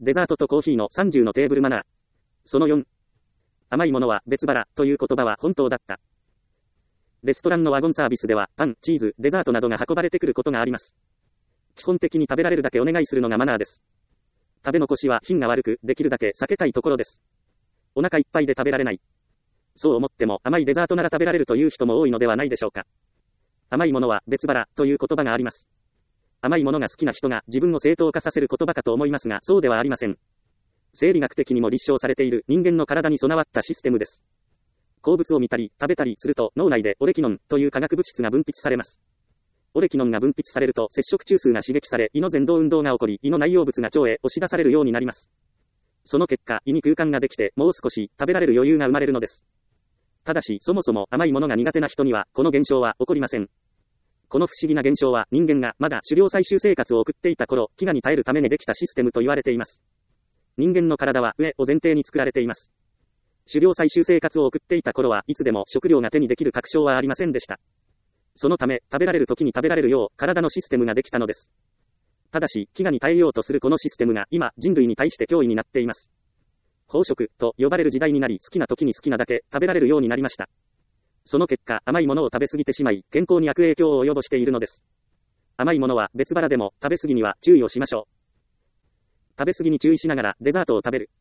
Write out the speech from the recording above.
デザートとコーヒーの30のテーブルマナー。その4。甘いものは別腹という言葉は本当だった。レストランのワゴンサービスではパン、チーズ、デザートなどが運ばれてくることがあります。基本的に食べられるだけお願いするのがマナーです。食べ残しは品が悪く、できるだけ避けたいところです。お腹いっぱいで食べられない。そう思っても甘いデザートなら食べられるという人も多いのではないでしょうか。甘いものは別腹という言葉があります。甘いものが好きな人が自分を正当化させる言葉かと思いますが、そうではありません。生理学的にも立証されている人間の体に備わったシステムです。鉱物を見たり食べたりすると脳内でオレキノンという化学物質が分泌されます。オレキノンが分泌されると摂食中枢が刺激され胃の前動運動が起こり胃の内容物が腸へ押し出されるようになります。その結果胃に空間ができてもう少し食べられる余裕が生まれるのです。ただしそもそも甘いものが苦手な人にはこの現象は起こりません。この不思議な現象は人間がまだ狩猟採集生活を送っていた頃、飢餓に耐えるためにできたシステムと言われています。人間の体は飢えを前提に作られています。狩猟採集生活を送っていた頃はいつでも食料が手にできる確証はありませんでした。そのため食べられる時に食べられるよう体のシステムができたのです。ただし飢餓に耐えようとするこのシステムが今人類に対して脅威になっています。飽食と呼ばれる時代になり好きな時に好きなだけ食べられるようになりました。その結果甘いものを食べ過ぎてしまい健康に悪影響を及ぼしているのです。甘いものは別腹でも食べ過ぎには注意をしましょう。食べ過ぎに注意しながらデザートを食べる。